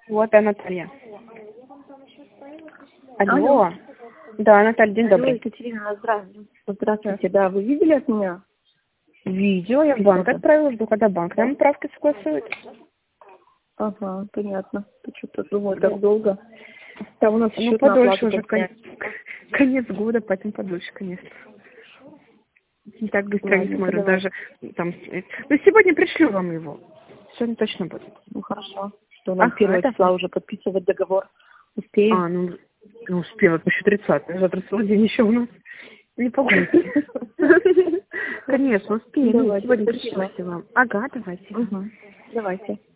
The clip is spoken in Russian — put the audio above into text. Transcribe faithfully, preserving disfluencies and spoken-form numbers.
Вот, а Наталья. Алло. Алло. Да, Наталья, день Алло, добрый. Екатерина, здравствуйте. Здравствуйте, да, вы видели от меня? Видео, я в банк Что-то? отправила, жду, когда банк нам отправки согласует. Ага, понятно. Ты что-то думаю, так долго. Там у нас Ну, счет на подольше оплату уже, кон... поднять. конец года, поэтому подольше, конечно. Не так быстро Ладно, не смотрю, давай. даже там... Ну, сегодня пришлю вам его. Сегодня точно будет. Ну, хорошо. Что, нам Ага, первого это... числа уже подписывать договор? Успеем? А, ну, ну успела, это еще тридцатое, завтра целый день еще у нас. Не погодите. Конечно, успеем. Давайте, Сегодня спасибо. пришлю вам. Ага, давайте. Угу. Давайте.